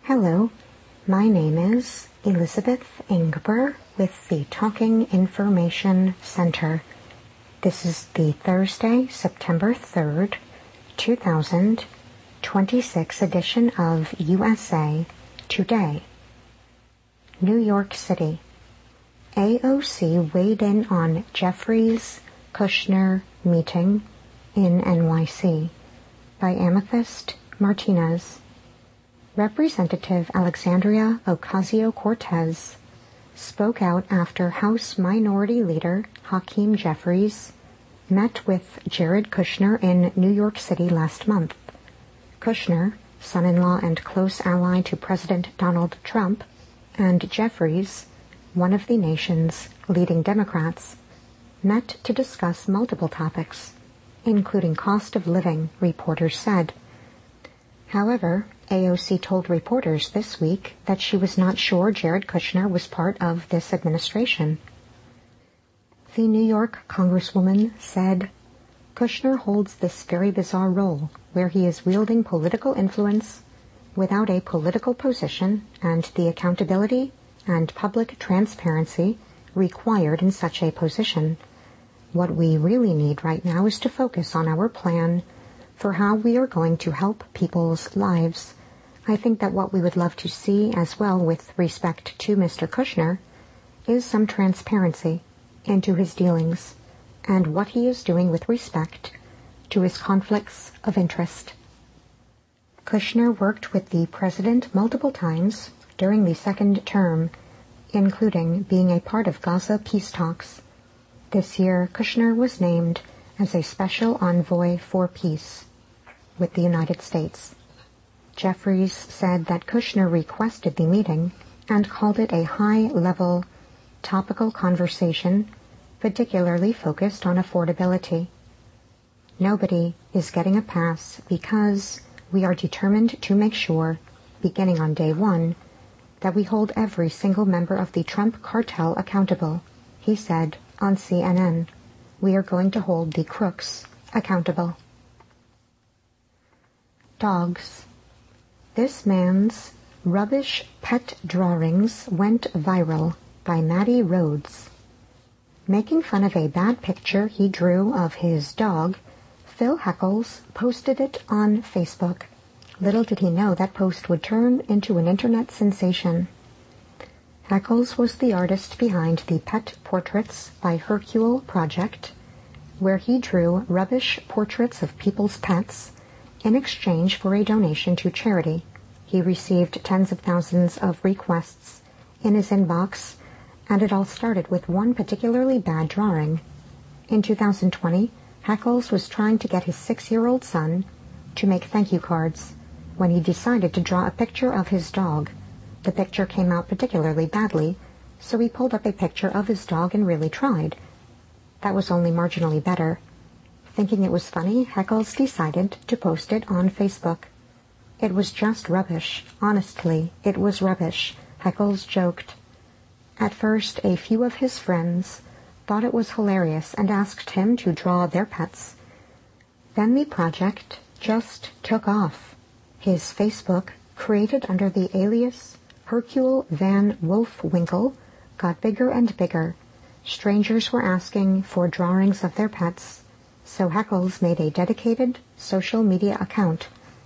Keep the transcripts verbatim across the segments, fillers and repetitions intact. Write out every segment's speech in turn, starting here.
Hello, my name is Elizabeth Ingber with the Talking Information Center. This is the Thursday, September third, two thousand twenty-six edition of U S A Today. New York City. A O C weighed in on Jeffries Kushner meeting in N Y C by Amethyst Martinez. Representative Alexandria Ocasio-Cortez spoke out after House Minority Leader Hakeem Jeffries met with Jared Kushner in New York City last month. Kushner, son-in-law and close ally to President Donald Trump, and Jeffries, one of the nation's leading Democrats, met to discuss multiple topics, including cost of living, reporters said. However, A O C told reporters this week that she was not sure Jared Kushner was part of this administration. The New York Congresswoman said, Kushner holds this very bizarre role where he is wielding political influence without a political position and the accountability and public transparency required in such a position. What we really need right now is to focus on our plan for how we are going to help people's lives. I think that what we would love to see as well with respect to Mister Kushner is some transparency into his dealings and what he is doing with respect to his conflicts of interest. Kushner worked with the president multiple times during the second term, including being a part of Gaza peace talks. This year, Kushner was named as a special envoy for peace with the United States. Jeffries said that Kushner requested the meeting and called it a high-level, topical conversation, particularly focused on affordability. Nobody is getting a pass because we are determined to make sure, beginning on day one, that we hold every single member of the Trump cartel accountable, he said on C N N. We are going to hold the crooks accountable. Dogs. This man's rubbish pet drawings went viral by Maddie Rhodes. Making fun of a bad picture he drew of his dog, Phil Heckles posted it on Facebook. Little did he know that post would turn into an internet sensation. Heckles was the artist behind the Pet Portraits by Hercule project, where he drew rubbish portraits of people's pets in exchange for a donation to charity. He received tens of thousands of requests in his inbox, and it all started with one particularly bad drawing. In two thousand twenty, Heckles was trying to get his six-year-old son to make thank you cards when he decided to draw a picture of his dog. The picture came out particularly badly, so he pulled up a picture of his dog and really tried. That was only marginally better. Thinking it was funny, Heckles decided to post it on Facebook. It was just rubbish. Honestly, it was rubbish, Heckles joked. At first, a few of his friends thought it was hilarious and asked him to draw their pets. Then the project just took off. His Facebook, created under the alias Hercule Van Wolfwinkle, got bigger and bigger. Strangers were asking for drawings of their pets, so Heckles made a dedicated social media account.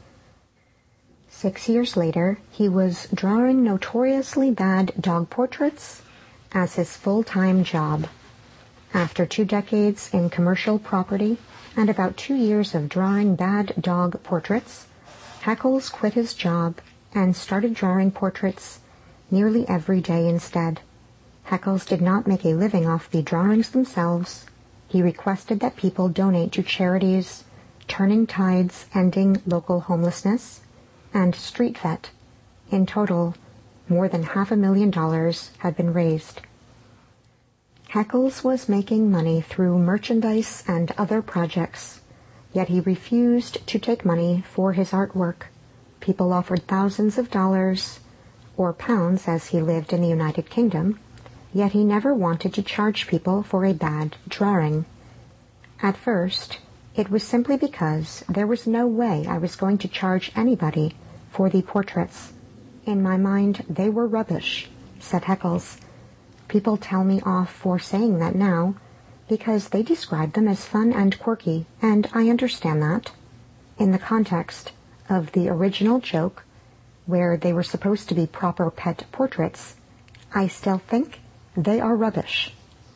Six years later, he was drawing notoriously bad dog portraits as his full-time job. After two decades in commercial property and about two years of drawing bad dog portraits, Heckles quit his job and started drawing portraits nearly every day instead. Heckles did not make a living off the drawings themselves. He requested that people donate to charities Turning Tides Ending Local Homelessness and Street Vet. In total, more than half a million dollars had been raised. Heckles was making money through merchandise and other projects, yet he refused to take money for his artwork. People offered thousands of dollars, or pounds as he lived in the United Kingdom, yet he never wanted to charge people for a bad drawing. At first, it was simply because there was no way I was going to charge anybody for the portraits, In my mind, they were rubbish, said Heckles. People tell me off for saying that now, because they describe them as fun and quirky, and I understand that. In the context of the original joke, where they were supposed to be proper pet portraits, I still think they are rubbish.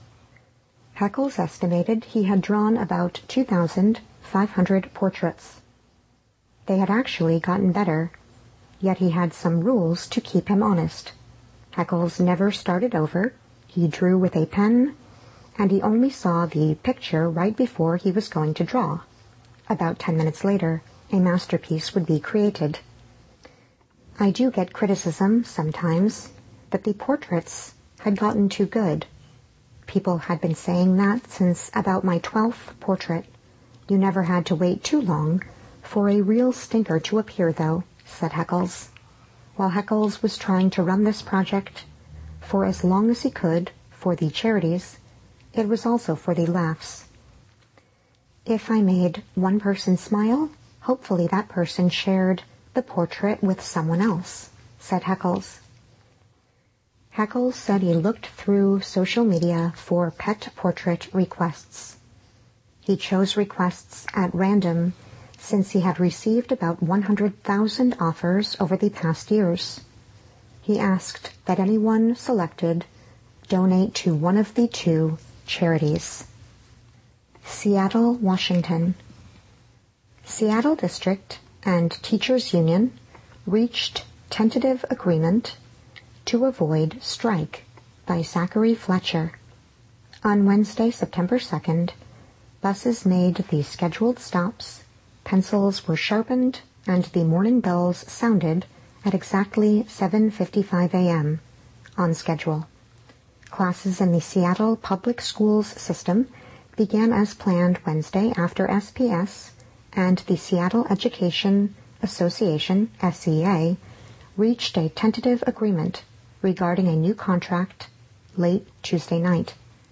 Heckles estimated he had drawn about two thousand five hundred portraits. They had actually gotten better, yet he had some rules to keep him honest. Heckles never started over, he drew with a pen, and he only saw the picture right before he was going to draw. About ten minutes later, a masterpiece would be created. I do get criticism sometimes that the portraits had gotten too good. People had been saying that since about my twelfth portrait. You never had to wait too long for a real stinker to appear, though, said Heckles. While Heckles was trying to run this project for as long as he could for the charities, it was also for the laughs. If I made one person smile, hopefully that person shared the portrait with someone else, said Heckles. Heckles said he looked through social media for pet portrait requests. He chose requests at random since he had received about one hundred thousand offers over the past years. He asked that anyone selected donate to one of the two charities. Seattle, Washington. Seattle District and Teachers Union reached tentative agreement to avoid strike by Zachary Fletcher. On Wednesday, September second, buses made the scheduled stops, pencils were sharpened, and the morning bells sounded at exactly seven fifty-five a.m. on schedule. Classes in the Seattle Public Schools system began as planned Wednesday after S P S and the Seattle Education Association, S E A, reached a tentative agreement regarding a new contract late Tuesday night.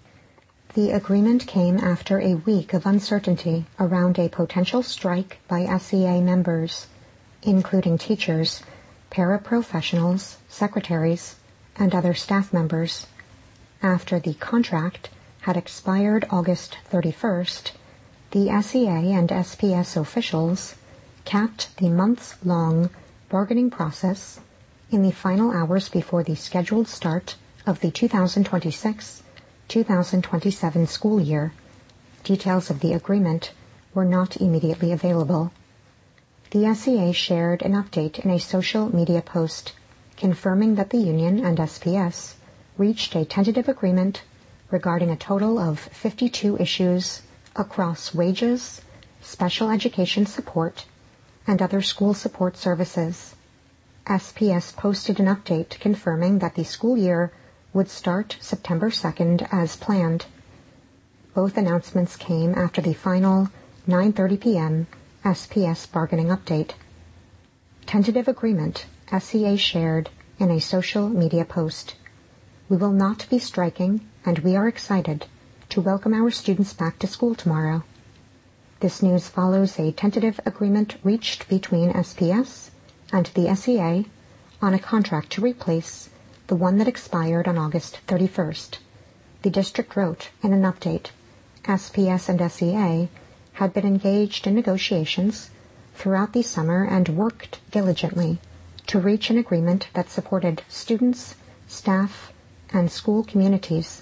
The agreement came after a week of uncertainty around a potential strike by S E A members, including teachers, paraprofessionals, secretaries, and other staff members. After the contract had expired August thirty-first, the S E A and S P S officials capped the months-long bargaining process in the final hours before the scheduled start of the two thousand twenty-six two thousand twenty-seven school year. Details of the agreement were not immediately available. The S E A shared an update in a social media post confirming that the union and S P S reached a tentative agreement regarding a total of fifty-two issues across wages, special education support, and other school support services. S P S posted an update confirming that the school year would start September second as planned. Both announcements came after the final nine thirty p.m. S P S bargaining update. Tentative agreement, S E A shared in a social media post. We will not be striking, and we are excited to welcome our students back to school tomorrow. This news follows a tentative agreement reached between S P S and the S E A on a contract to replace the one that expired on August thirty-first. The district wrote in an update, S P S and S E A had been engaged in negotiations throughout the summer and worked diligently to reach an agreement that supported students, staff, and school communities.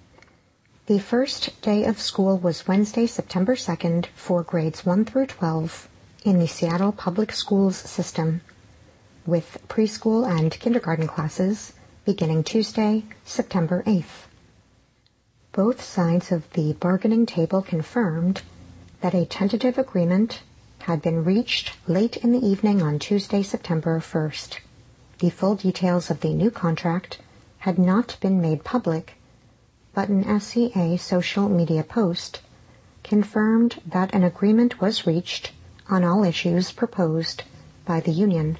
The first day of school was Wednesday, September second for grades one through twelve in the Seattle Public Schools system, with preschool and kindergarten classes beginning Tuesday, September eighth. Both sides of the bargaining table confirmed that a tentative agreement had been reached late in the evening on Tuesday, September first. The full details of the new contract had not been made public, but an S E A social media post confirmed that an agreement was reached on all issues proposed by the union.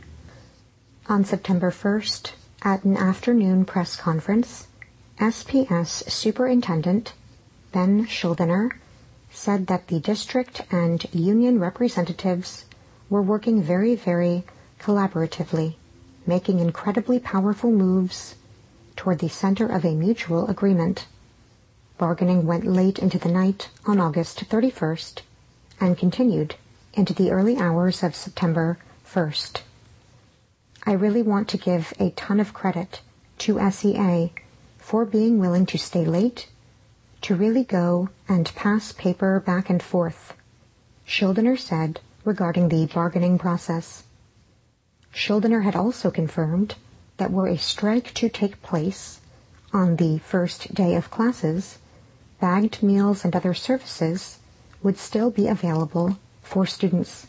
On September first, at an afternoon press conference, S P S Superintendent Ben Schuldiner said that the district and union representatives were working very, very collaboratively. making incredibly powerful moves toward the center of a mutual agreement. Bargaining went late into the night on August thirty-first and continued into the early hours of September first. I really want to give a ton of credit to S E A for being willing to stay late, to really go and pass paper back and forth, Schildener said regarding the bargaining process. Schildener had also confirmed that were a strike to take place on the first day of classes, bagged meals and other services would still be available for students.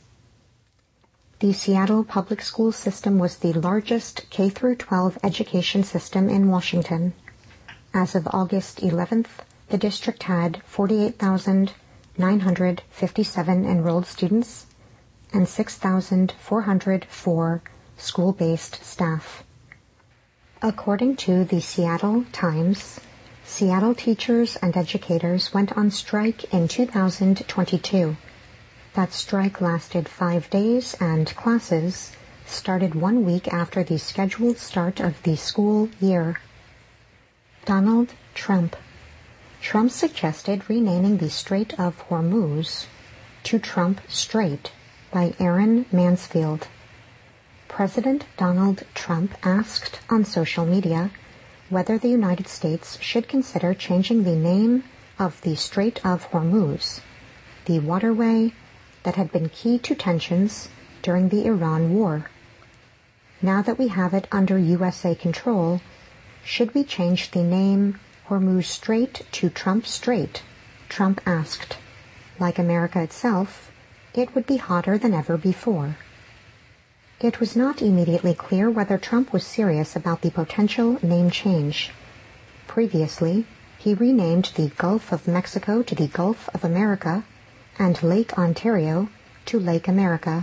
The Seattle public school system was the largest K through twelve education system in Washington. As of August eleventh, the district had forty-eight thousand nine hundred fifty-seven enrolled students and six thousand four hundred four school-based staff. According to the Seattle Times, Seattle teachers and educators went on strike in two thousand twenty-two. That strike lasted five days and classes started one week after the scheduled start of the school year. Donald Trump. Trump suggested renaming the Strait of Hormuz to Trump Strait by Aaron Mansfield. President Donald Trump asked on social media whether the United States should consider changing the name of the Strait of Hormuz, the waterway that had been key to tensions during the Iran war. Now that we have it under U S A control, should we change the name Hormuz Strait to Trump Strait? Trump asked. Like America itself, it would be hotter than ever before. It was not immediately clear whether Trump was serious about the potential name change. Previously, he renamed the Gulf of Mexico to the Gulf of America and Lake Ontario to Lake America.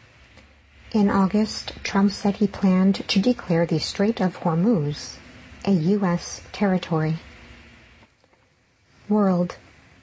In August, Trump said he planned to declare the Strait of Hormuz a U S territory. World.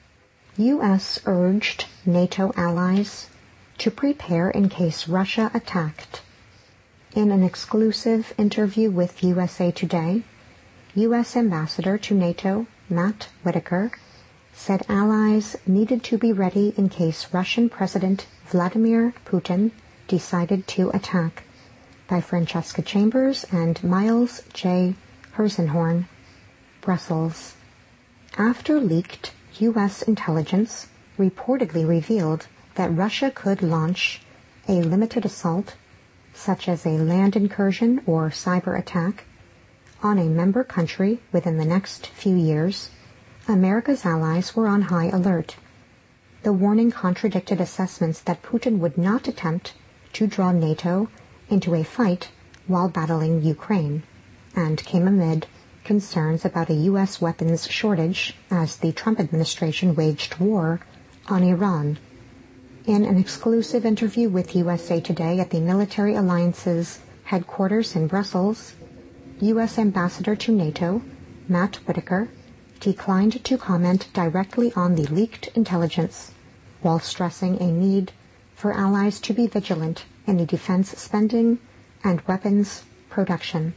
U S urged NATO allies to prepare in case Russia attacked. In an exclusive interview with U S A Today, U S Ambassador to NATO, Matt Whitaker, said allies needed to be ready in case Russian President Vladimir Putin decided to attack, by Francesca Chambers and Miles J. Herzenhorn, Brussels. After leaked U S intelligence reportedly revealed that Russia could launch a limited assault, such as a land incursion or cyber attack, on a member country within the next few years, America's allies were on high alert. The warning contradicted assessments that Putin would not attempt to draw NATO into a fight while battling Ukraine, and came amid concerns about a U S weapons shortage as the Trump administration waged war on Iran. In an exclusive interview with U S A Today at the Military Alliance's headquarters in Brussels, U S Ambassador to NATO, Matt Whitaker, declined to comment directly on the leaked intelligence, while stressing a need for allies to be vigilant in the defense spending and weapons production.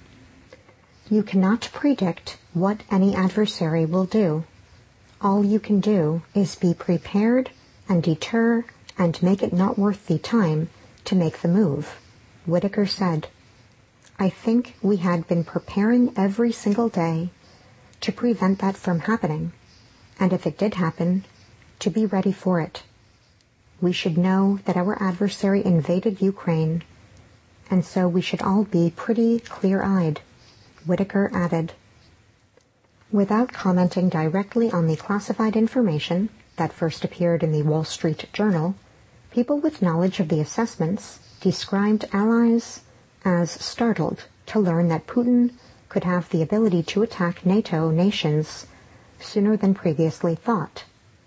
You cannot predict what any adversary will do. All you can do is be prepared and deter and make it not worth the time to make the move, Whitaker said. I think we had been preparing every single day to prevent that from happening, and if it did happen, to be ready for it. We should know that our adversary invaded Ukraine, and so we should all be pretty clear-eyed, Whitaker added. Without commenting directly on the classified information that first appeared in the Wall Street Journal, people with knowledge of the assessments described allies as startled to learn that Putin could have the ability to attack NATO nations sooner than previously thought.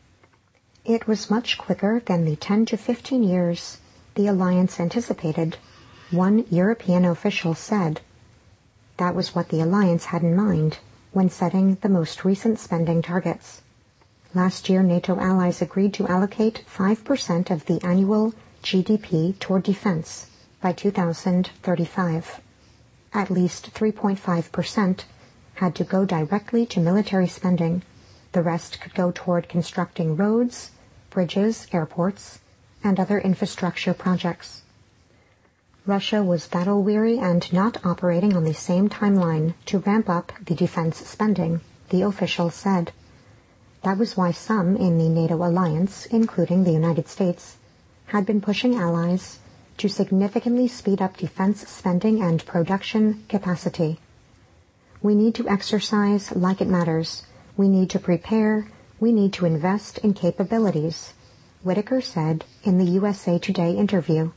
It was much quicker than the ten to fifteen years the alliance anticipated, one European official said. That was what the alliance had in mind when setting the most recent spending targets. Last year, NATO allies agreed to allocate five percent of the annual G D P toward defense by two thousand thirty-five. at least three point five percent, had to go directly to military spending. The rest could go toward constructing roads, bridges, airports, and other infrastructure projects. Russia was battle-weary and not operating on the same timeline to ramp up the defense spending, the official said. That was why some in the NATO alliance, including the United States, had been pushing allies to significantly speed up defense spending and production capacity. We need to exercise like it matters. We need to prepare. We need to invest in capabilities, Whitaker said in the U S A Today interview.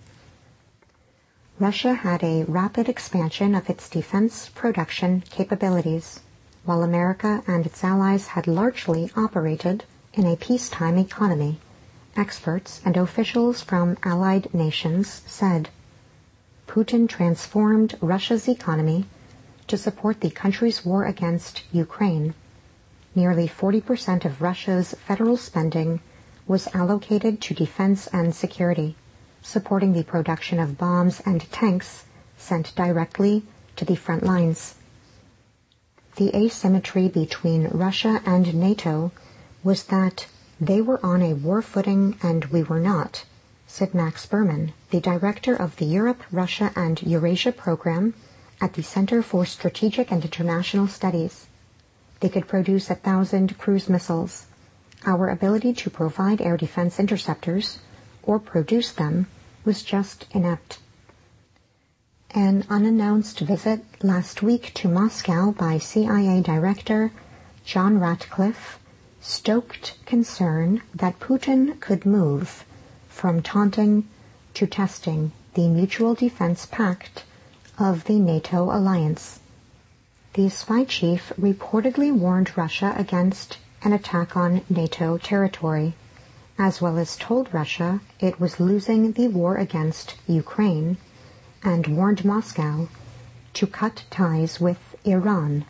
Russia had a rapid expansion of its defense production capabilities, while America and its allies had largely operated in a peacetime economy, experts and officials from allied nations said. Putin transformed Russia's economy to support the country's war against Ukraine. Nearly forty percent of Russia's federal spending was allocated to defense and security, supporting the production of bombs and tanks sent directly to the front lines. The asymmetry between Russia and NATO was that they were on a war footing and we were not, said Max Berman, the director of the Europe, Russia, and Eurasia program at the Center for Strategic and International Studies. They could produce a thousand cruise missiles. Our ability to provide air defense interceptors, or produce them, was just inept. An unannounced visit last week to Moscow by C I A Director John Ratcliffe stoked concern that Putin could move from taunting to testing the Mutual Defense Pact of the NATO alliance. The spy chief reportedly warned Russia against an attack on NATO territory, as well as told Russia it was losing the war against Ukraine, and warned Moscow to cut ties with Iran.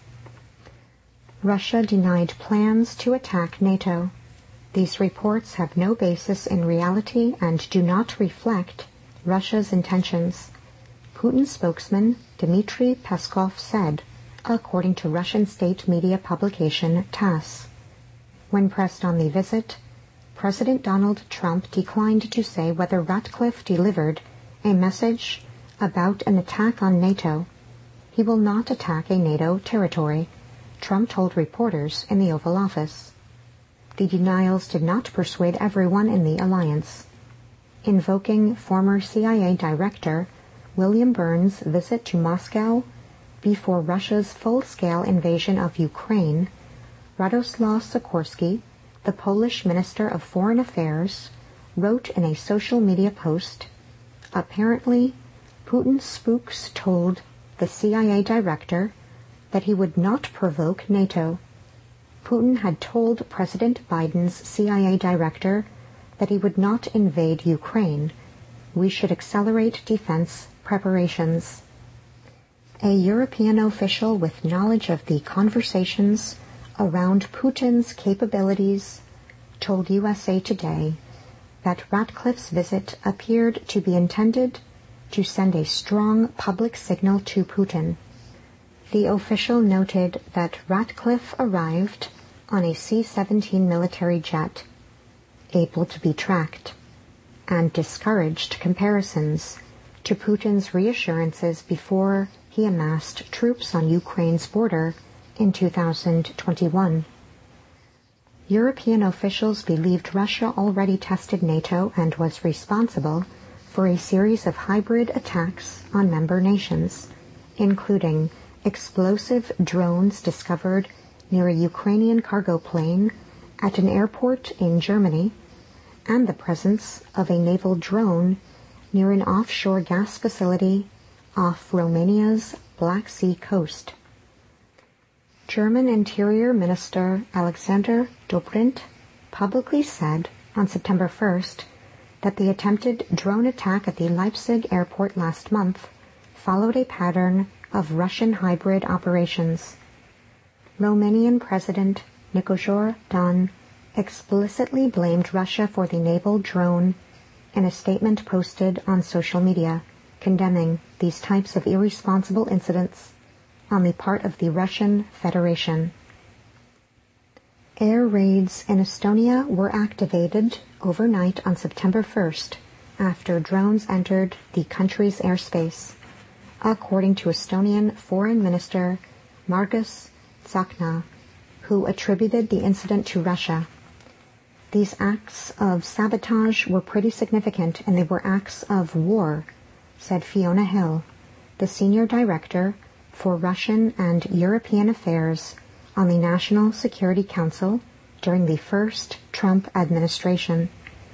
Russia denied plans to attack NATO. These reports have no basis in reality and do not reflect Russia's intentions, Putin's spokesman Dmitry Peskov said, according to Russian state media publication TASS. When pressed on the visit, President Donald Trump declined to say whether Ratcliffe delivered a message about an attack on NATO. He will not attack a NATO territory, Trump told reporters in the Oval Office. The denials did not persuade everyone in the alliance. Invoking former C I A Director William Burns' visit to Moscow before Russia's full-scale invasion of Ukraine, Radoslaw Sikorski, the Polish Minister of Foreign Affairs, wrote in a social media post, apparently, Putin's spooks told the C I A director that he would not provoke NATO. Putin had told President Biden's C I A director that he would not invade Ukraine. We should accelerate defense preparations. A European official with knowledge of the conversations around Putin's capabilities told U S A Today that Ratcliffe's visit appeared to be intended to send a strong public signal to Putin. The official noted that Ratcliffe arrived on a C seventeen military jet, able to be tracked, and discouraged comparisons to Putin's reassurances before he amassed troops on Ukraine's border in two thousand twenty-one. European officials believed Russia already tested NATO and was responsible for a series of hybrid attacks on member nations, including explosive drones discovered near a Ukrainian cargo plane at an airport in Germany, and the presence of a naval drone near an offshore gas facility off Romania's Black Sea coast. German Interior Minister Alexander Dobrindt publicly said on September first that the attempted drone attack at the Leipzig airport last month followed a pattern of Russian hybrid operations. Romanian President Nicolae Dan explicitly blamed Russia for the naval drone in a statement posted on social media. condemning these types of irresponsible incidents on the part of the Russian Federation. Air raids in Estonia were activated overnight on September first after drones entered the country's airspace, according to Estonian Foreign Minister Margus Tsahkna, who attributed the incident to Russia. These acts of sabotage were pretty significant, and they were acts of war, said Fiona Hill, the Senior Director for Russian and European Affairs on the National Security Council during the first Trump administration.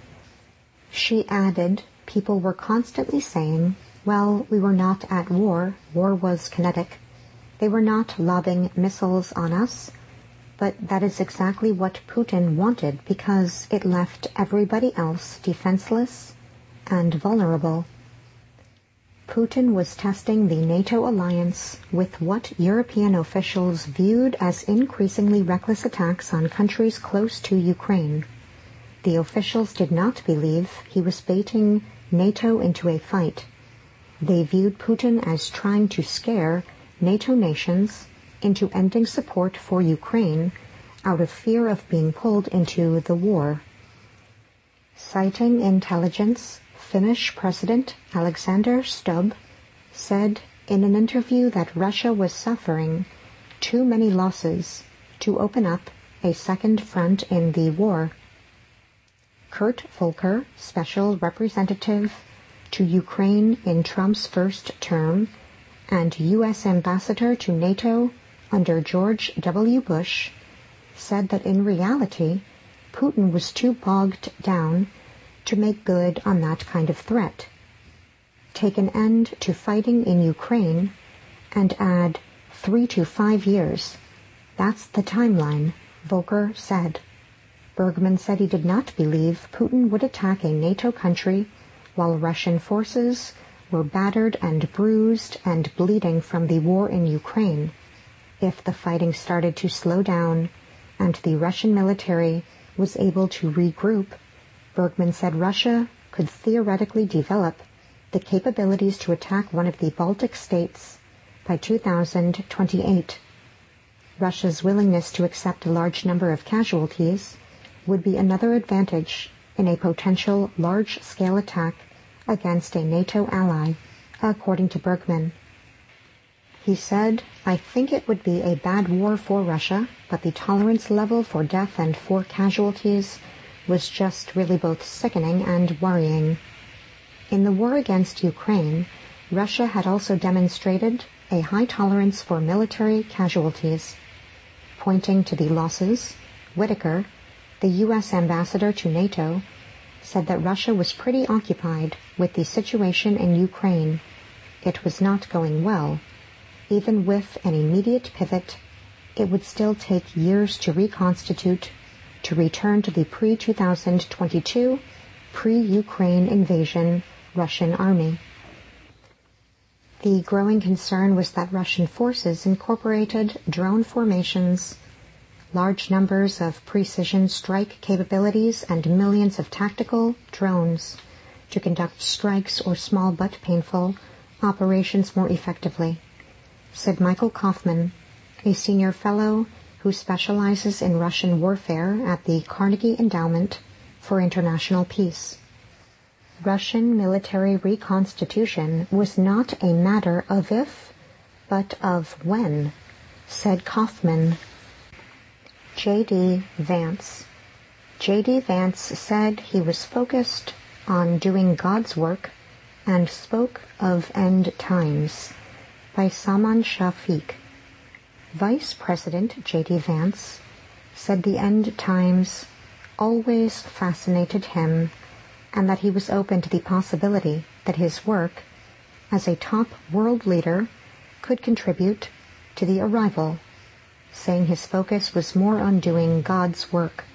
She added, people were constantly saying, well, we were not at war, war was kinetic. They were not lobbing missiles on us, but that is exactly what Putin wanted because it left everybody else defenseless and vulnerable. Putin was testing the NATO alliance with what European officials viewed as increasingly reckless attacks on countries close to Ukraine. The officials did not believe he was baiting NATO into a fight. They viewed Putin as trying to scare NATO nations into ending support for Ukraine out of fear of being pulled into the war. Citing intelligence, Finnish President Alexander Stubb said in an interview that Russia was suffering too many losses to open up a second front in the war. Kurt Volker, Special Representative to Ukraine in Trump's first term and U S Ambassador to NATO under George W. Bush, said that in reality, Putin was too bogged down to make good on that kind of threat. Take an end to fighting in Ukraine and add three to five years. That's the timeline, Volker said. Bergman said he did not believe Putin would attack a NATO country while Russian forces were battered and bruised and bleeding from the war in Ukraine. If the fighting started to slow down and the Russian military was able to regroup, Bergman said Russia could theoretically develop the capabilities to attack one of the Baltic states by two thousand twenty-eight. Russia's willingness to accept a large number of casualties would be another advantage in a potential large-scale attack against a NATO ally, according to Bergman. He said, I think it would be a bad war for Russia, but the tolerance level for death and for casualties was just really both sickening and worrying. In the war against Ukraine, Russia had also demonstrated a high tolerance for military casualties. Pointing to the losses, Whitaker, the U S ambassador to NATO, said that Russia was pretty occupied with the situation in Ukraine. It was not going well. Even with an immediate pivot, it would still take years to reconstitute, to return to the pre twenty twenty-two, pre-Ukraine invasion Russian army. The growing concern was that Russian forces incorporated drone formations, large numbers of precision strike capabilities, and millions of tactical drones to conduct strikes or small but painful operations more effectively, said Michael Kaufman, a senior fellow who specializes in Russian warfare at the Carnegie Endowment for International Peace. Russian military reconstitution was not a matter of if, but of when, said Kaufman. J D Vance. J D Vance said he was focused on doing God's work and spoke of end times by Salman Shafiq. Vice President J D Vance said the end times always fascinated him and that he was open to the possibility that his work as a top world leader could contribute to the arrival, saying his focus was more on doing God's work.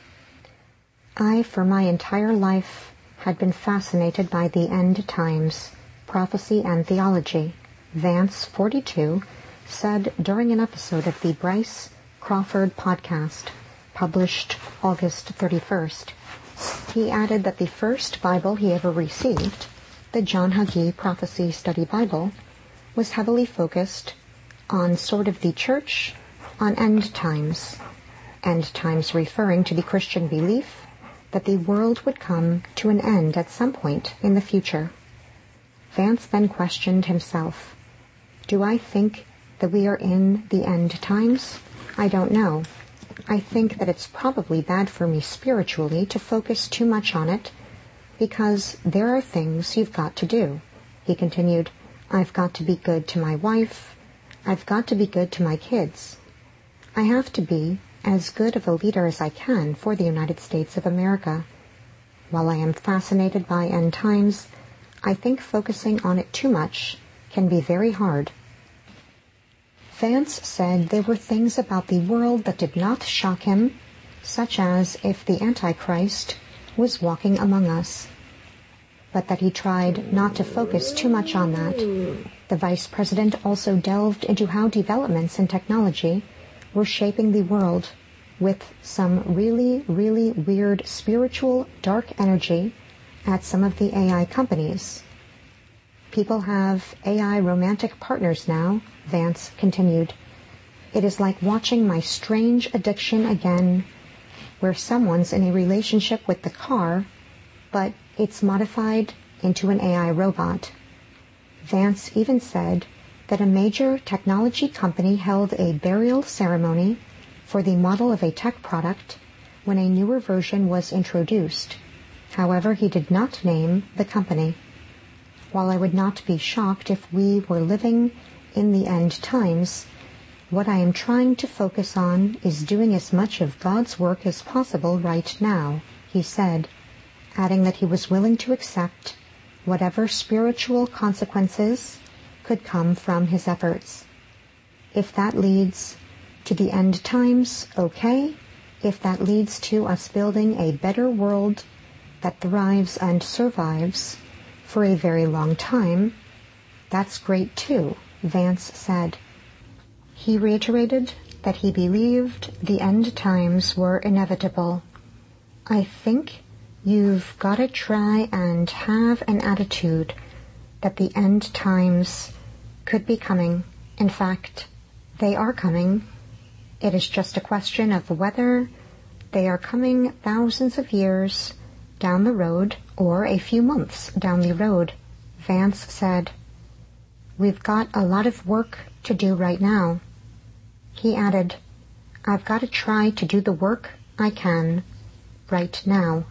I, for my entire life, had been fascinated by the end times, prophecy and theology, Vance, forty-two, said during an episode of the Bryce Crawford podcast, published August thirty-first. He added that the first Bible he ever received the John Hagee Prophecy Study Bible, was heavily focused on sort of the church, on end times. End times referring to the Christian belief that the world would come to an end at some point in the future. Vance then questioned himself, do I think that we are in the end times? I don't know. I think that it's probably bad for me spiritually to focus too much on it, because there are things you've got to do. He continued, I've got to be good to my wife. I've got to be good to my kids. I have to be as good of a leader as I can for the United States of America. While I am fascinated by end times, I think focusing on it too much can be very hard. Vance said there were things about the world that did not shock him, such as if the Antichrist was walking among us, but that he tried not to focus too much on that. The vice president also delved into how developments in technology were shaping the world with some really, really weird spiritual dark energy at some of the A I companies. People have A I romantic partners now, Vance continued. It is like watching my strange addiction again, where someone's in a relationship with the car, but it's modified into an A I robot. Vance even said that a major technology company held a burial ceremony for the model of a tech product when a newer version was introduced. However, he did not name the company. While I would not be shocked if we were living in the end times, what I am trying to focus on is doing as much of God's work as possible right now, he said, adding that he was willing to accept whatever spiritual consequences could come from his efforts. If that leads to the end times, okay. If that leads to us building a better world that thrives and survives for a very long time, that's great too, Vance said. He reiterated that he believed the end times were inevitable. I think you've got to try and have an attitude that the end times could be coming. In fact, they are coming. It is just a question of whether they are coming thousands of years down the road or a few months down the road, Vance said. We've got a lot of work to do right now. He added, I've got to try to do the work I can right now.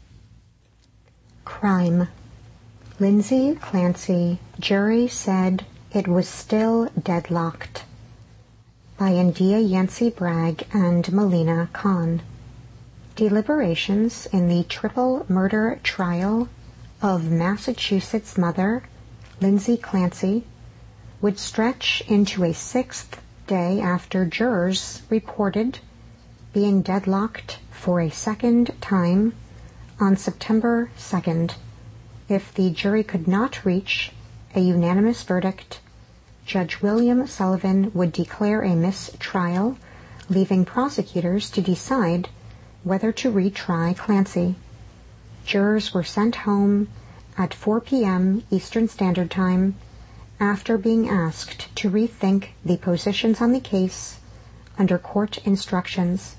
Crime. Lindsay Clancy, jury said it was still deadlocked. By India Yancey Bragg and Melina Khan. Deliberations in the triple murder trial of Massachusetts mother Lindsay Clancy would stretch into a sixth day after jurors reported being deadlocked for a second time on September second. If the jury could not reach a unanimous verdict, Judge William Sullivan would declare a mistrial, leaving prosecutors to decide whether to retry Clancy. Jurors were sent home at four p.m. Eastern Standard Time after being asked to rethink the positions on the case under court instructions.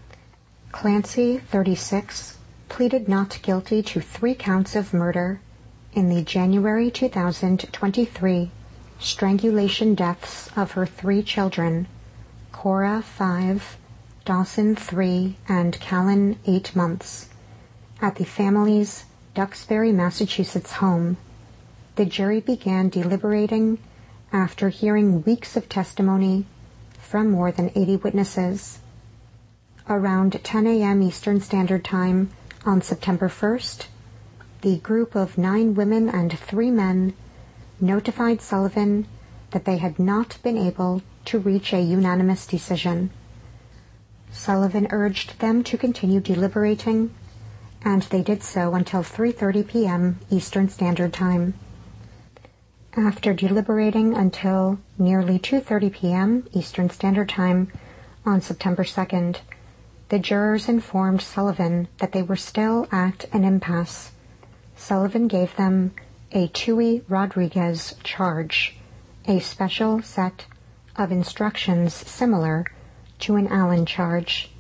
Clancy, thirty-six, pleaded not guilty to three counts of murder in the January two thousand twenty-three strangulation deaths of her three children, Cora, five, Dawson, three, and Callan, eight months, at the family's Duxbury, Massachusetts home. The jury began deliberating after hearing weeks of testimony from more than eighty witnesses. Around ten a.m. Eastern Standard Time on September first, the group of nine women and three men notified Sullivan that they had not been able to reach a unanimous decision. Sullivan urged them to continue deliberating, and they did so until three thirty p.m. Eastern Standard Time. After deliberating until nearly two thirty p.m. Eastern Standard Time on September second, the jurors informed Sullivan that they were still at an impasse. Sullivan gave them a Tui Rodriguez charge, a special set of instructions similar to an Allen charge.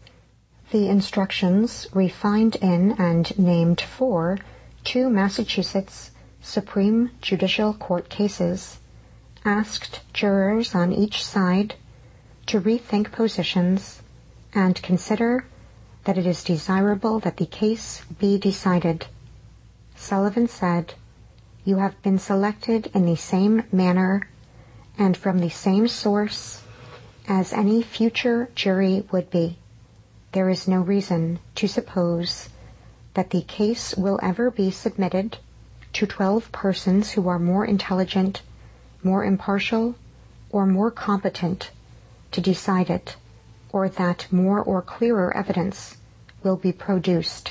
The instructions, refined in and named for two Massachusetts Supreme Judicial Court cases, asked jurors on each side to rethink positions and consider that it is desirable that the case be decided. Sullivan said, "You have been selected in the same manner and from the same source as any future jury would be. There is no reason to suppose that the case will ever be submitted to twelve persons who are more intelligent, more impartial, or more competent to decide it, or that more or clearer evidence will be produced."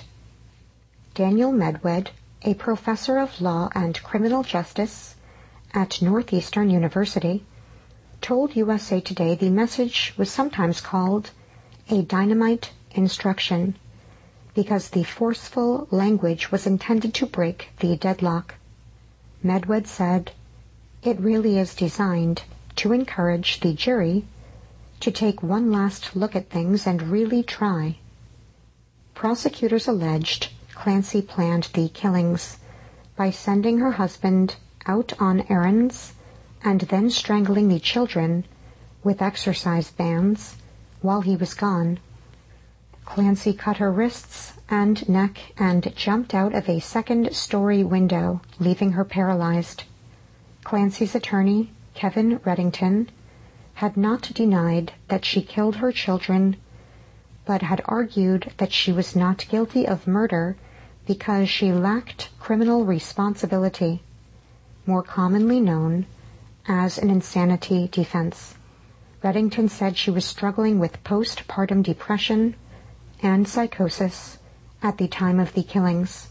Daniel Medwed, a professor of law and criminal justice at Northeastern University, told U S A Today the message was sometimes called a dynamite instruction because the forceful language was intended to break the deadlock. Medwed said, "It really is designed to encourage the jury to take one last look at things and really try." Prosecutors alleged Clancy planned the killings by sending her husband out on errands and then strangling the children with exercise bands while he was gone. Clancy cut her wrists and neck and jumped out of a second-story window, leaving her paralyzed. Clancy's attorney, Kevin Reddington, had not denied that she killed her children, but had argued that she was not guilty of murder because she lacked criminal responsibility, more commonly known as an insanity defense. Reddington said she was struggling with postpartum depression and psychosis at the time of the killings.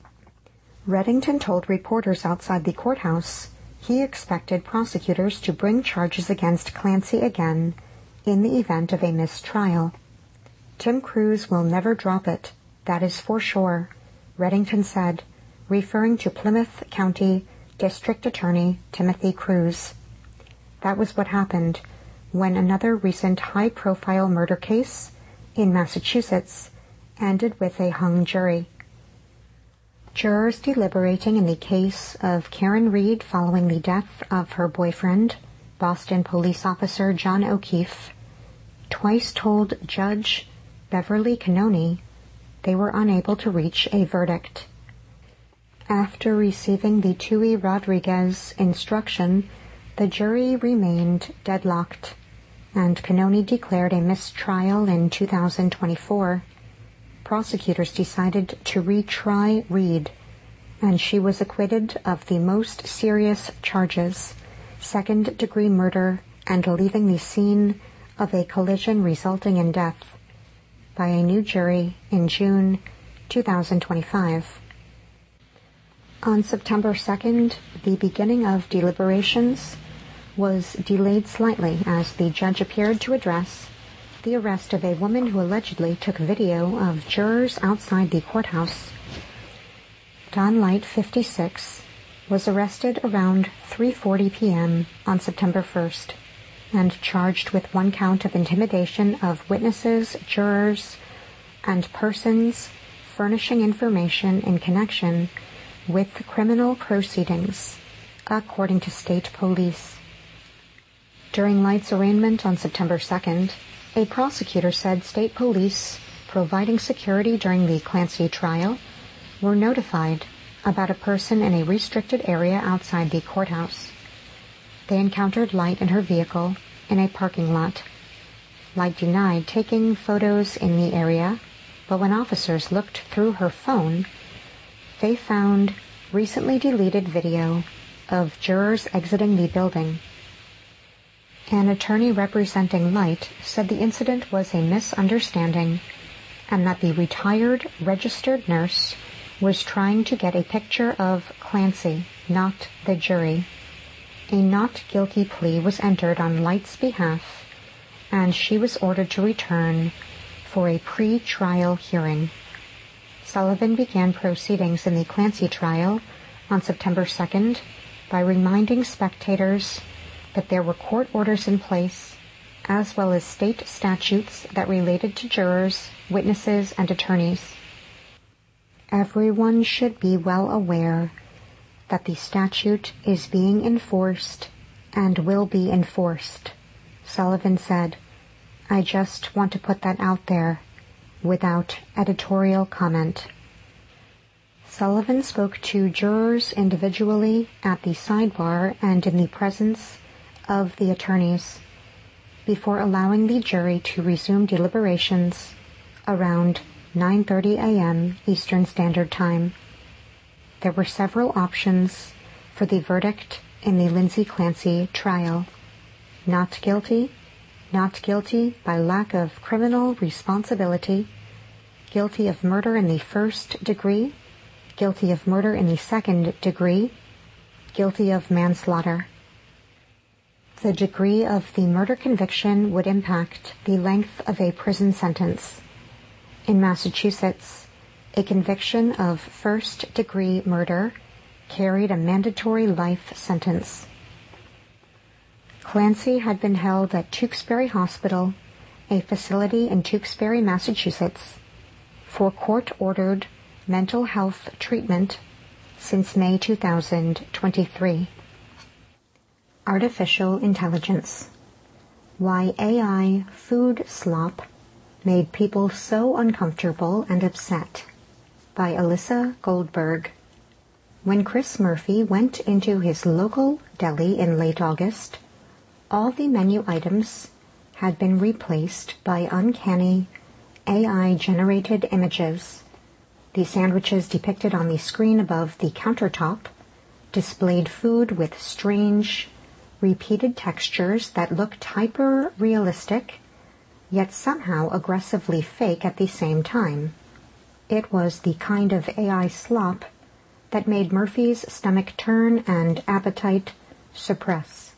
Reddington told reporters outside the courthouse he expected prosecutors to bring charges against Clancy again in the event of a mistrial. "Tim Cruz will never drop it, that is for sure," Reddington said, referring to Plymouth County District Attorney Timothy Cruz. That was what happened when another recent high-profile murder case in Massachusetts ended with a hung jury. Jurors deliberating in the case of Karen Reed following the death of her boyfriend, Boston police officer John O'Keefe, twice told Judge Beverly Cannoni they were unable to reach a verdict. After receiving the Tui Rodriguez instruction, the jury remained deadlocked, and Cannoni declared a mistrial in two thousand twenty-four. Prosecutors decided to retry Reed, and she was acquitted of the most serious charges, second-degree murder and leaving the scene of a collision resulting in death, by a new jury in June two thousand twenty-five. On September second, the beginning of deliberations was delayed slightly as the judge appeared to address the arrest of a woman who allegedly took video of jurors outside the courthouse. Don Light, fifty-six, was arrested around three forty p.m. on September first and charged with one count of intimidation of witnesses, jurors, and persons furnishing information in connection with criminal proceedings, according to state police. During Light's arraignment on September second, a prosecutor said state police providing security during the Clancy trial were notified about a person in a restricted area outside the courthouse. They encountered Light in her vehicle in a parking lot. Light denied taking photos in the area, but when officers looked through her phone, they found recently deleted video of jurors exiting the building. An attorney representing Light said the incident was a misunderstanding and that the retired registered nurse was trying to get a picture of Clancy, not the jury. A not guilty plea was entered on Light's behalf, and she was ordered to return for a pre-trial hearing. Sullivan began proceedings in the Clancy trial on September second by reminding spectators that there were court orders in place, as well as state statutes that related to jurors, witnesses, and attorneys. Everyone should be well aware that the statute is being enforced and will be enforced, Sullivan said. I just want to put that out there without editorial comment. Sullivan spoke to jurors individually at the sidebar and in the presence of the attorneys before allowing the jury to resume deliberations around nine thirty a.m. Eastern Standard Time. There were several options for the verdict in the Lindsay Clancy trial. Not guilty, not guilty by lack of criminal responsibility, guilty of murder in the first degree, guilty of murder in the second degree, guilty of manslaughter. The degree of the murder conviction would impact the length of a prison sentence. In Massachusetts, a conviction of first-degree murder carried a mandatory life sentence. Clancy had been held at Tewksbury Hospital, a facility in Tewksbury, Massachusetts, for court-ordered mental health treatment since May two thousand twenty-three. Artificial Intelligence. Why A I Food Slop Made People So Uncomfortable and Upset, by Alyssa Goldberg. When Chris Murphy went into his local deli in late August, all the menu items had been replaced by uncanny A I-generated images. The sandwiches depicted on the screen above the countertop displayed food with strange, repeated textures that looked hyper-realistic, yet somehow aggressively fake at the same time. It was the kind of A I slop that made Murphy's stomach turn and appetite suppress.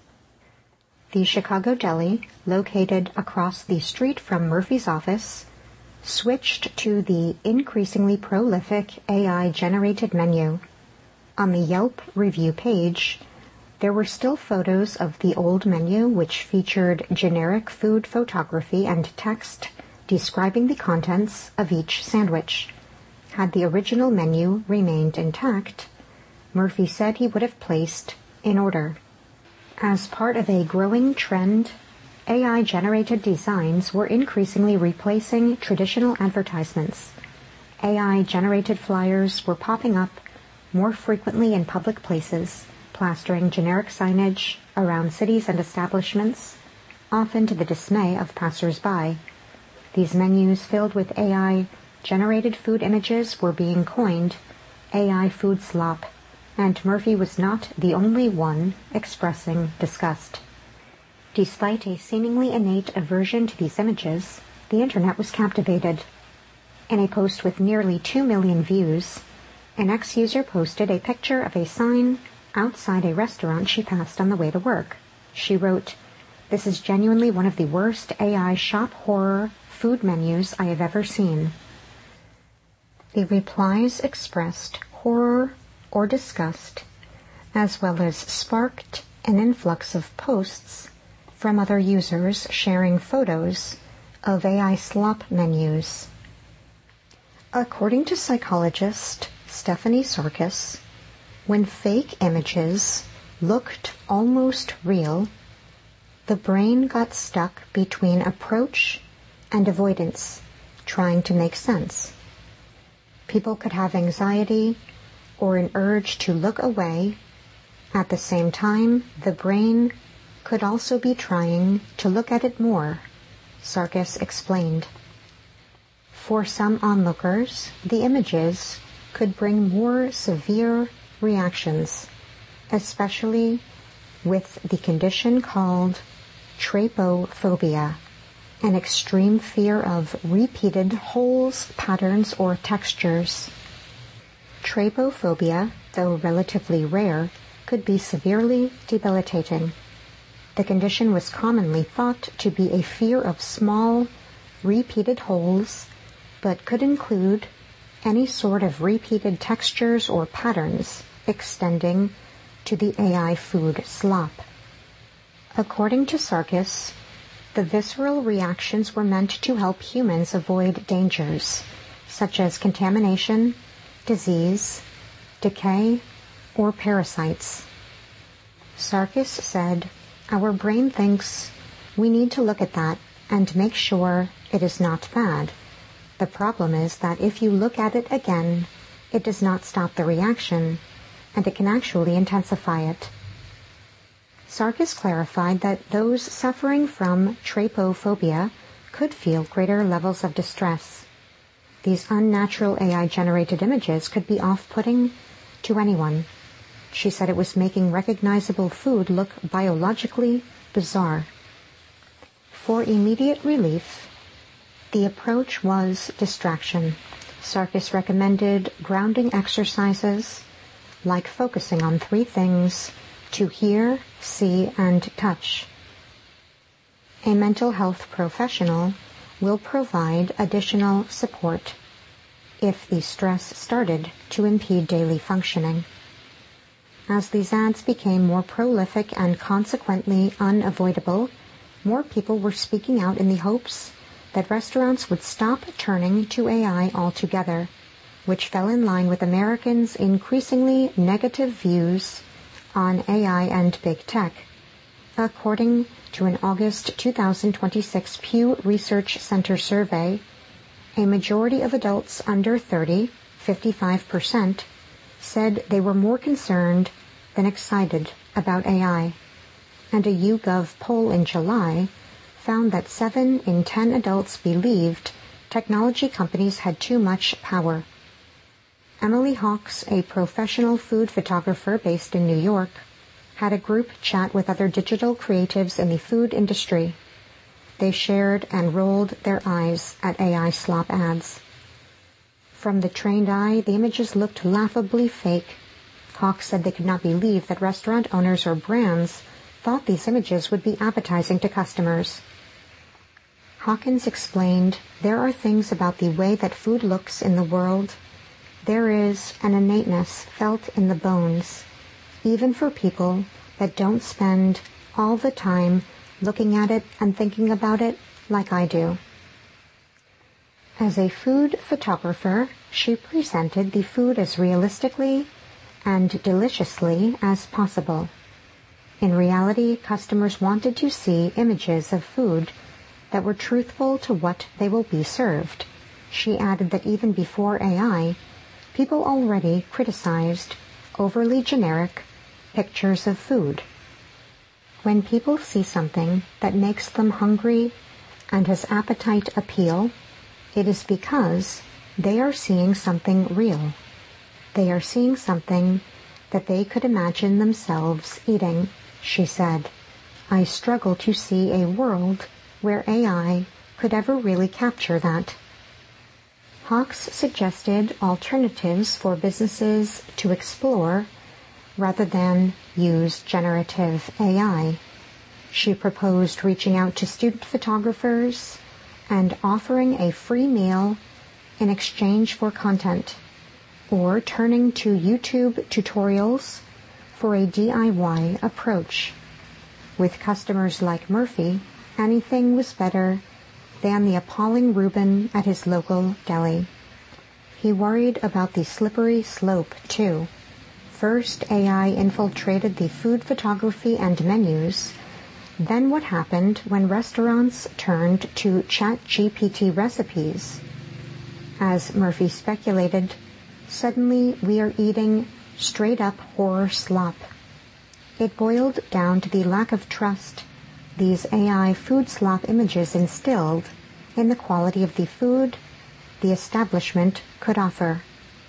The Chicago Deli, located across the street from Murphy's office, switched to the increasingly prolific A I-generated menu. On the Yelp review page, there were still photos of the old menu, which featured generic food photography and text describing the contents of each sandwich. Had the original menu remained intact, Murphy said he would have placed in order. As part of a growing trend, A I-generated designs were increasingly replacing traditional advertisements. A I-generated flyers were popping up more frequently in public places, plastering generic signage around cities and establishments, often to the dismay of passers-by. These menus filled with A I-generated food images were being coined A I food slop, and Murphy was not the only one expressing disgust. Despite a seemingly innate aversion to these images, the internet was captivated. In a post with nearly two million views, an ex-user posted a picture of a sign outside a restaurant she passed on the way to work. She wrote, "This is genuinely one of the worst A I shop horror food menus I have ever seen." The replies expressed horror or disgust, as well as sparked an influx of posts from other users sharing photos of A I slop menus. According to psychologist Stephanie Sarkis, when fake images looked almost real, the brain got stuck between approach and avoidance, trying to make sense. People could have anxiety or an urge to look away. At the same time, the brain could also be trying to look at it more, Sarkis explained. For some onlookers, the images could bring more severe reactions, especially with the condition called trypophobia, an extreme fear of repeated holes, patterns, or textures. Trypophobia, though relatively rare, could be severely debilitating. The condition was commonly thought to be a fear of small, repeated holes, but could include any sort of repeated textures or patterns, extending to the A I food slop. According to Sarkis, the visceral reactions were meant to help humans avoid dangers, such as contamination, disease, decay, or parasites. Sarkis said, "Our brain thinks we need to look at that and make sure it is not bad. The problem is that if you look at it again, it does not stop the reaction, and it can actually intensify it." Sarkis clarified that those suffering from trypophobia could feel greater levels of distress. These unnatural A I-generated images could be off-putting to anyone. She said it was making recognizable food look biologically bizarre. For immediate relief, the approach was distraction. Sarkis recommended grounding exercises, like focusing on three things: to hear, see, and touch. A mental health professional will provide additional support if the stress started to impede daily functioning. As these ads became more prolific and consequently unavoidable, more people were speaking out in the hopes that restaurants would stop turning to A I altogether, which fell in line with Americans' increasingly negative views on A I and big tech. According to an August two thousand twenty-six Pew Research Center survey, a majority of adults under thirty, fifty-five percent, said they were more concerned than excited about A I, and a YouGov poll in July found that seven in ten adults believed technology companies had too much power. Emily Hawks, a professional food photographer based in New York, had a group chat with other digital creatives in the food industry. They shared and rolled their eyes at A I slop ads. From the trained eye, the images looked laughably fake. Hawks said they could not believe that restaurant owners or brands thought these images would be appetizing to customers. Hawkins explained, "There are things about the way that food looks in the world. There is an innateness felt in the bones, even for people that don't spend all the time looking at it and thinking about it like I do." As a food photographer, she presented the food as realistically and deliciously as possible. In reality, customers wanted to see images of food that were truthful to what they will be served. She added that even before A I, people already criticized overly generic pictures of food. When people see something that makes them hungry and has appetite appeal, it is because they are seeing something real. They are seeing something that they could imagine themselves eating, she said. "I struggle to see a world where A I could ever really capture that." Hawks suggested alternatives for businesses to explore rather than use generative A I. She proposed reaching out to student photographers and offering a free meal in exchange for content, or turning to YouTube tutorials for a D I Y approach. With customers like Murphy, anything was better than the appalling Reuben at his local deli. He worried about the slippery slope, too. First, A I infiltrated the food photography and menus. Then what happened when restaurants turned to ChatGPT recipes? As Murphy speculated, suddenly we are eating straight-up horror slop. It boiled down to the lack of trust these A I food slop images instilled in the quality of the food the establishment could offer.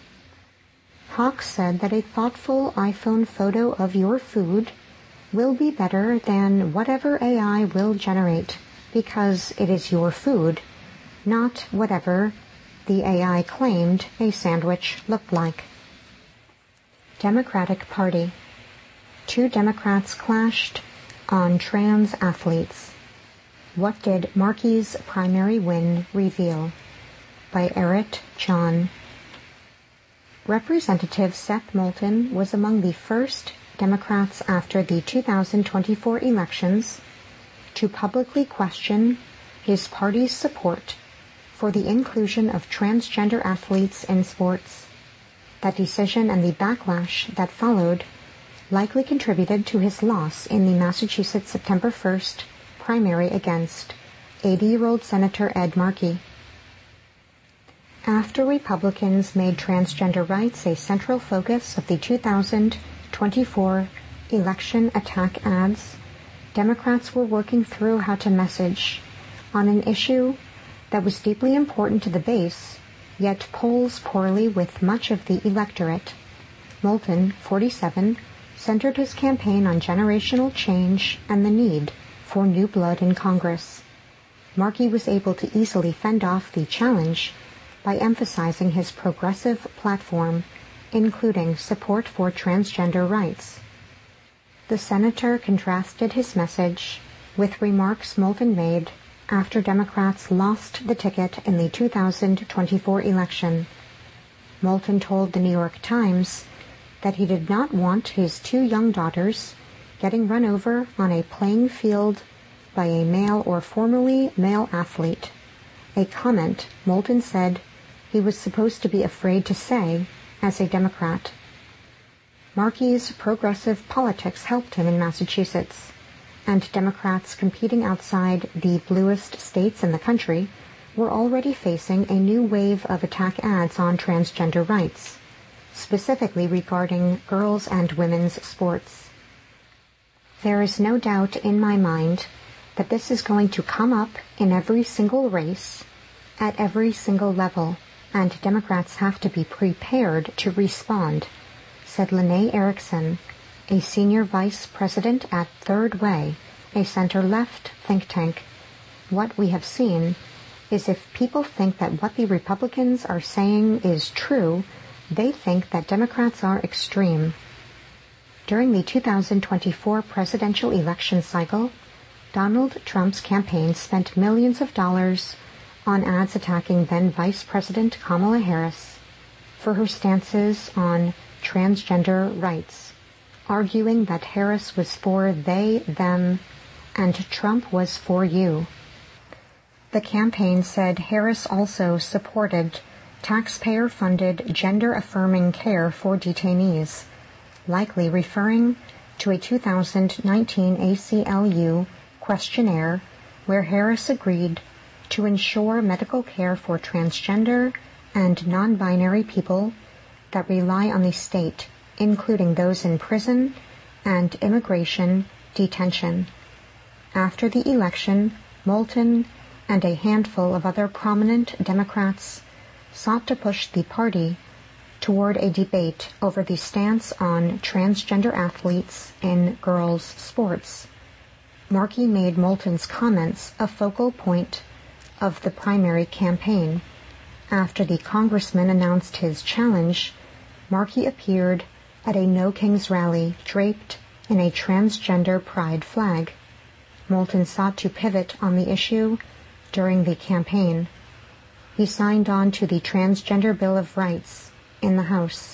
Hawks said that a thoughtful iPhone photo of your food will be better than whatever A I will generate, because it is your food, not whatever the A I claimed a sandwich looked like. Democratic Party. Two Democrats clashed on trans athletes. What did Markey's primary win reveal? By Eric John. Representative Seth Moulton was among the first Democrats after the two thousand twenty-four elections to publicly question his party's support for the inclusion of transgender athletes in sports. That decision and the backlash that followed likely contributed to his loss in the Massachusetts September first primary against eighty-year-old Senator Ed Markey. After Republicans made transgender rights a central focus of the two thousand twenty-four election attack ads, Democrats were working through how to message on an issue that was deeply important to the base, yet polls poorly with much of the electorate. Moulton, forty-seven, centered his campaign on generational change and the need for new blood in Congress. Markey was able to easily fend off the challenge by emphasizing his progressive platform, including support for transgender rights. The senator contrasted his message with remarks Moulton made after Democrats lost the ticket in the two thousand twenty-four election. Moulton told the New York Times that he did not want his two young daughters getting run over on a playing field by a male or formerly male athlete, a comment Moulton said he was supposed to be afraid to say as a Democrat. Markey's progressive politics helped him in Massachusetts, and Democrats competing outside the bluest states in the country were already facing a new wave of attack ads on transgender rights, specifically regarding girls' and women's sports. There is no doubt in my mind that this is going to come up in every single race, at every single level, and Democrats have to be prepared to respond, said Lene Erickson, a senior vice president at Third Way, a center-left think tank. What we have seen is if people think that what the Republicans are saying is true, they think that Democrats are extreme. During the two thousand twenty-four presidential election cycle, Donald Trump's campaign spent millions of dollars on ads attacking then Vice President Kamala Harris for her stances on transgender rights, arguing that Harris was for they, them, and Trump was for you. The campaign said Harris also supported taxpayer-funded gender-affirming care for detainees, likely referring to a two thousand nineteen A C L U questionnaire where Harris agreed to ensure medical care for transgender and non-binary people that rely on the state, including those in prison and immigration detention. After the election, Moulton and a handful of other prominent Democrats sought to push the party toward a debate over the stance on transgender athletes in girls' sports. Markey made Moulton's comments a focal point of the primary campaign. After the congressman announced his challenge, Markey appeared at a No Kings rally draped in a transgender pride flag. Moulton sought to pivot on the issue during the campaign. He signed on to the Transgender Bill of Rights in the House.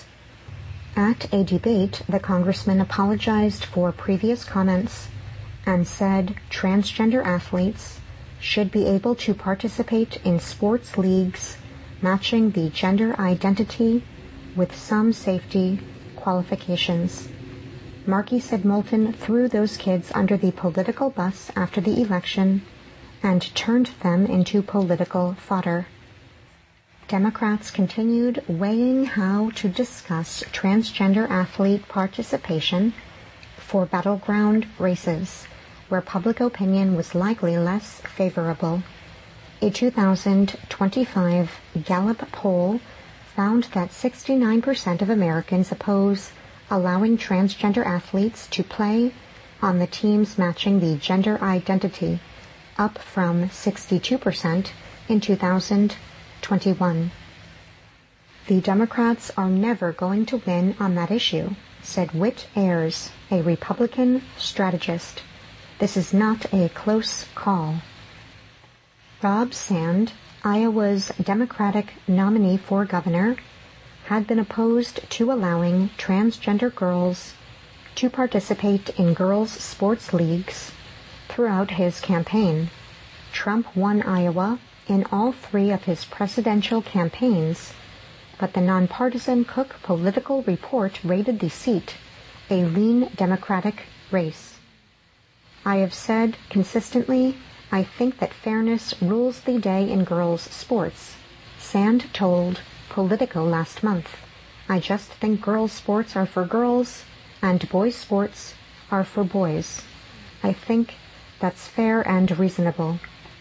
At a debate, the congressman apologized for previous comments and said transgender athletes should be able to participate in sports leagues matching the gender identity with some safety qualifications. Markey said Moulton threw those kids under the political bus after the election and turned them into political fodder. Democrats continued weighing how to discuss transgender athlete participation for battleground races, where public opinion was likely less favorable. A two thousand twenty-five Gallup poll found that sixty-nine percent of Americans oppose allowing transgender athletes to play on the teams matching the gender identity, up from sixty-two percent in two thousand twenty-one. The Democrats are never going to win on that issue, said Whit Ayers, a Republican strategist. This is not a close call. Rob Sand, Iowa's Democratic nominee for governor, had been opposed to allowing transgender girls to participate in girls' sports leagues throughout his campaign. Trump won Iowa in all three of his presidential campaigns, but the nonpartisan Cook Political Report rated the seat a lean Democratic race. I have said consistently, I think that fairness rules the day in girls' sports, Sand told Politico last month. I just think girls' sports are for girls and boys' sports are for boys. I think that's fair and reasonable.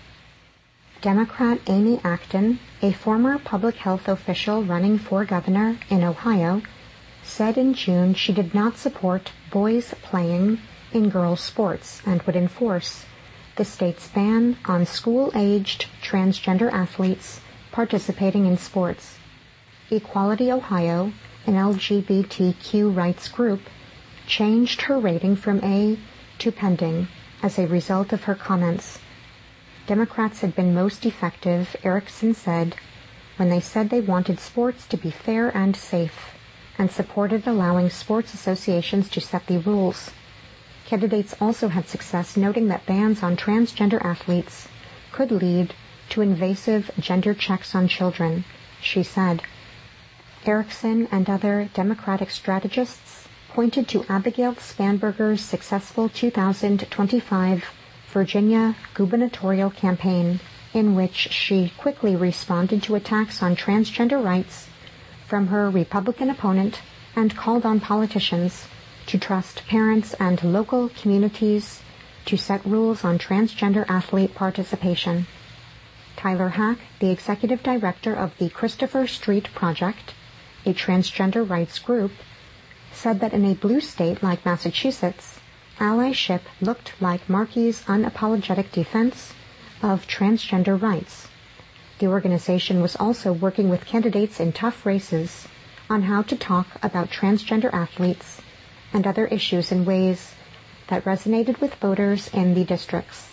Democrat Amy Acton, a former public health official running for governor in Ohio, said in June she did not support boys playing in girls' sports and would enforce the state's ban on school-aged transgender athletes participating in sports. Equality Ohio, an L G B T Q rights group, changed her rating from A to pending as a result of her comments. Democrats had been most effective, Erickson said, when they said they wanted sports to be fair and safe and supported allowing sports associations to set the rules. Candidates also had success noting that bans on transgender athletes could lead to invasive gender checks on children, she said. Erickson and other Democratic strategists pointed to Abigail Spanberger's successful two thousand twenty-five Virginia gubernatorial campaign, in which she quickly responded to attacks on transgender rights from her Republican opponent and called on politicians to trust parents and local communities to set rules on transgender athlete participation. Tyler Hack, the executive director of the Christopher Street Project, a transgender rights group, said that in a blue state like Massachusetts, allyship looked like Markey's unapologetic defense of transgender rights. The organization was also working with candidates in tough races on how to talk about transgender athletes and other issues in ways that resonated with voters in the districts.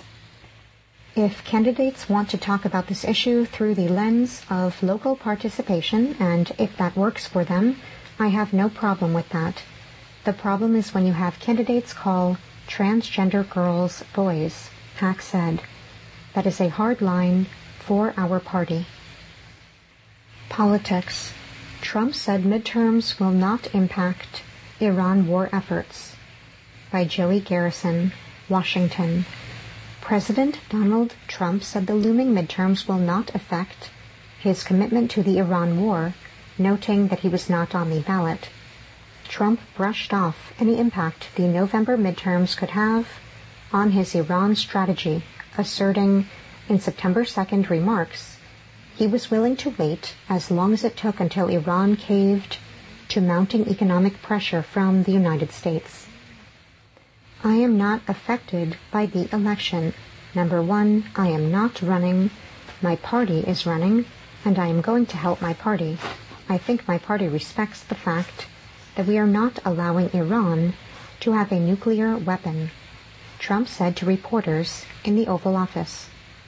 If candidates want to talk about this issue through the lens of local participation, and if that works for them, I have no problem with that. The problem is when you have candidates call transgender girls boys, Hack said. That is a hard line for our party. Politics. Trump said midterms will not impact Iran war efforts. By Joey Garrison, Washington. President Donald Trump said the looming midterms will not affect his commitment to the Iran war, noting that he was not on the ballot. Trump brushed off any impact the November midterms could have on his Iran strategy, asserting in September second remarks he was willing to wait as long as it took until Iran caved to mounting economic pressure from the United States. I am not affected by the election. Number one, I am not running. My party is running, and I am going to help my party. I think my party respects the fact that we are not allowing Iran to have a nuclear weapon, Trump said to reporters in the Oval Office.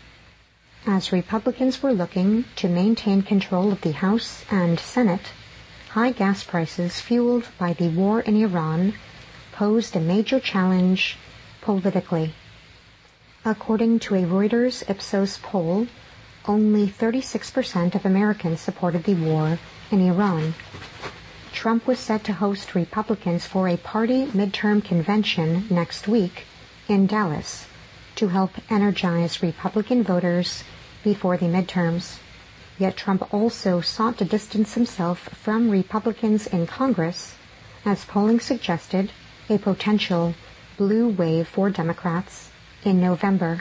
As Republicans were looking to maintain control of the House and Senate, high gas prices fueled by the war in Iran posed a major challenge politically. According to a Reuters Ipsos poll, only thirty-six percent of Americans supported the war in Iran. Trump was set to host Republicans for a party midterm convention next week in Dallas to help energize Republican voters before the midterms. Yet Trump also sought to distance himself from Republicans in Congress, as polling suggested a potential blue wave for Democrats in November.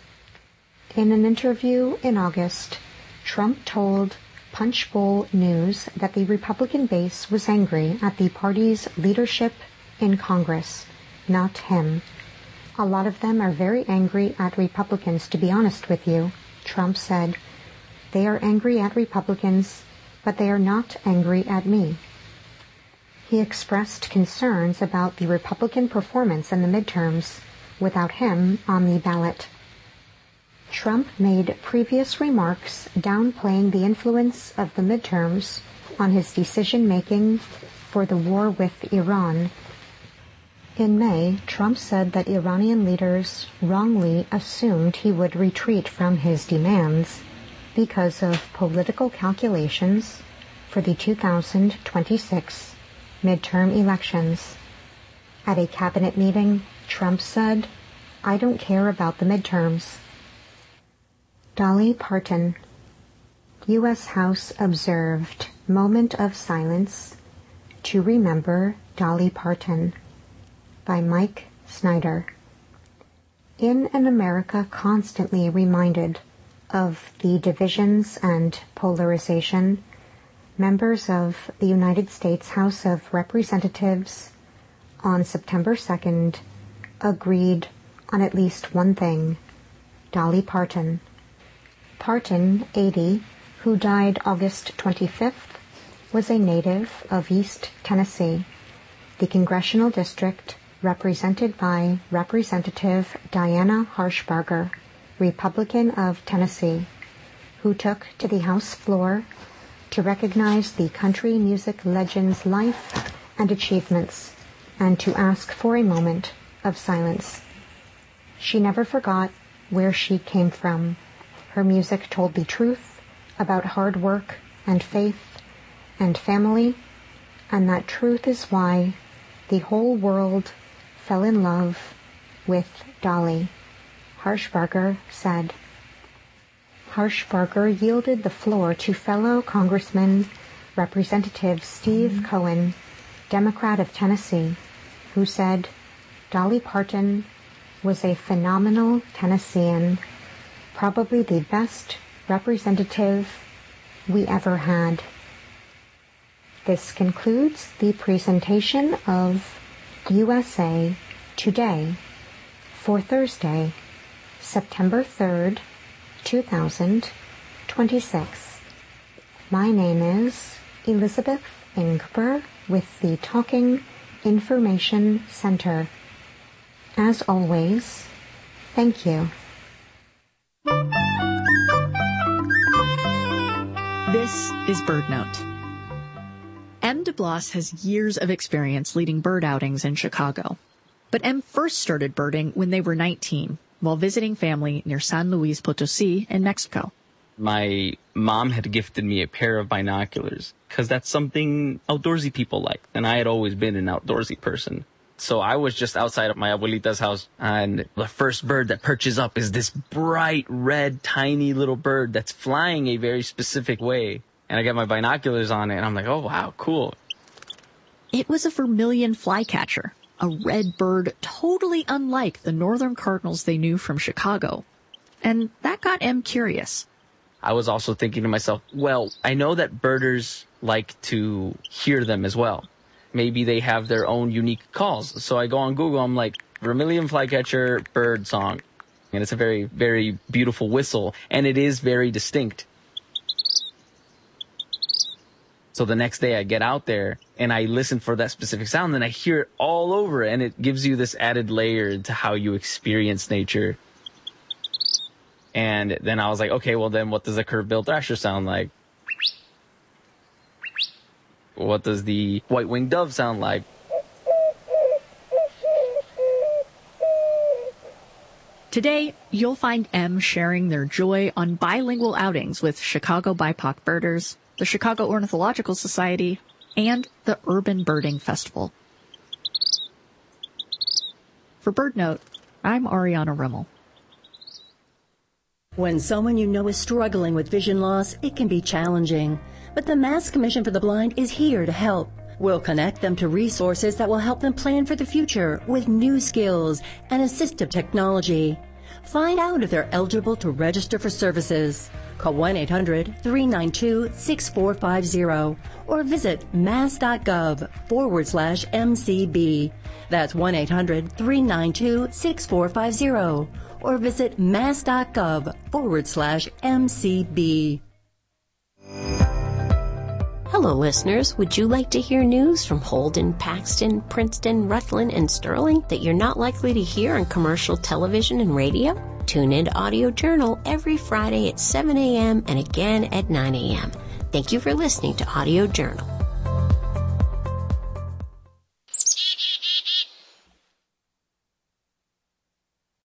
In an interview in August, Trump told Punchbowl News that the Republican base was angry at the party's leadership in Congress, not him. A lot of them are very angry at Republicans, to be honest with you, Trump said. They are angry at Republicans, but they are not angry at me. He expressed concerns about the Republican performance in the midterms without him on the ballot. Trump made previous remarks downplaying the influence of the midterms on his decision-making for the war with Iran. In May, Trump said that Iranian leaders wrongly assumed he would retreat from his demands because of political calculations for the two thousand twenty-six midterm elections. At a cabinet meeting, Trump said, "I don't care about the midterms." Dolly Parton. U S House observed moment of silence to remember Dolly Parton by Mike Snyder. In an America constantly reminded of the divisions and polarization, members of the United States House of Representatives on September second agreed on at least one thing: Dolly Parton. Parton, eighty, who died August twenty-fifth, was a native of East Tennessee, the congressional district represented by Representative Diana Harshbarger, Republican of Tennessee, who took to the House floor to recognize the country music legend's life and achievements and to ask for a moment of silence. She never forgot where she came from. Her music told the truth about hard work and faith and family, and that truth is why the whole world fell in love with Dolly, Harshbarger said. Harshbarger yielded the floor to fellow Congressman Representative Steve Cohen, Democrat of Tennessee, who said Dolly Parton was a phenomenal Tennessean, probably the best representative we ever had. This concludes the presentation of U S A Today for Thursday, September third, two thousand twenty-six. My name is Elizabeth Ingber with the Talking Information Center. As always, thank you. This is BirdNote. M. DeBlas has years of experience leading bird outings in Chicago. But M first started birding when they were nineteen, while visiting family near San Luis Potosi in Mexico. My mom had gifted me a pair of binoculars because that's something outdoorsy people like, and I had always been an outdoorsy person. So I was just outside of my abuelita's house, and the first bird that perches up is this bright red, tiny little bird that's flying a very specific way. And I got my binoculars on it, and I'm like, oh, wow, cool. It was a vermilion flycatcher, a red bird totally unlike the northern cardinals they knew from Chicago. And that got M curious. I was also thinking to myself, well, I know that birders like to hear them as well. Maybe they have their own unique calls. So I go on Google, I'm like, vermilion flycatcher bird song. And it's a very, very beautiful whistle, and it is very distinct. So the next day I get out there and I listen for that specific sound, and I hear it all over, and it gives you this added layer to how you experience nature. And then I was like, okay, well then what does a curved-billed thrasher sound like? What does the white-winged dove sound like? Today, you'll find M sharing their joy on bilingual outings with Chicago B I P O C birders, the Chicago Ornithological Society, and the Urban Birding Festival. For BirdNote, I'm Ariana Rimmel. When someone you know is struggling with vision loss, it can be challenging. But the Mass Commission for the Blind is here to help. We'll connect them to resources that will help them plan for the future with new skills and assistive technology. Find out if they're eligible to register for services. Call one eight hundred three nine two six four five zero or visit mass.gov forward slash MCB. That's one eight hundred three nine two six four five zero or visit mass.gov forward slash MCB. Hello, listeners. Would you like to hear news from Holden, Paxton, Princeton, Rutland, and Sterling that you're not likely to hear on commercial television and radio? Tune in to Audio Journal every Friday at seven a.m. and again at nine a.m. Thank you for listening to Audio Journal.